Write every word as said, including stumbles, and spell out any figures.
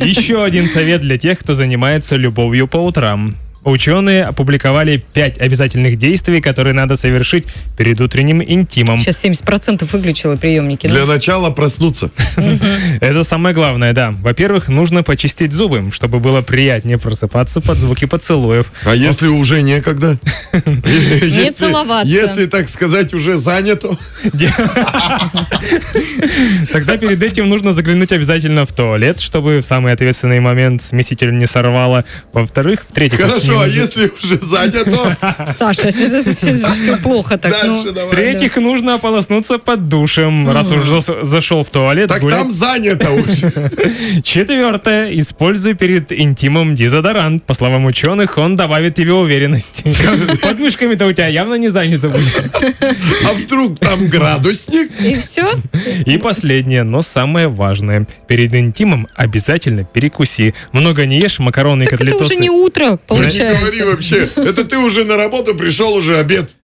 Еще один совет для тех, кто занимается любовью по утрам. Ученые опубликовали пять обязательных действий, которые надо совершить перед утренним интимом. Сейчас семьдесят процентов выключила приемники. Для начала проснуться. Это самое главное, да. Во-первых, нужно почистить зубы, чтобы было приятнее просыпаться под звуки поцелуев. А если уже некогда? Не целоваться. Если, так сказать, уже занято. Тогда перед этим нужно заглянуть обязательно в туалет, чтобы в самый ответственный момент смеситель не сорвало. Во-вторых, в-третьих... Хорошо, а если уже занято? Саша, это все плохо так. Дальше давай. В-третьих, нужно ополоснуться под душем, раз уж зас- зашел в туалет. Так гулять. там занято уже. Четвертое. Используй перед интимом дезодорант. По словам ученых, он добавит тебе уверенности. Под мышками-то у тебя явно не занято будет. А вдруг там градусник? И все? И последнее, но самое важное. Перед интимом обязательно перекуси. Много не ешь, макароны и Так это котлетосы. уже не утро, Не получается. говори вообще. Это ты уже на работу пришел, уже обед.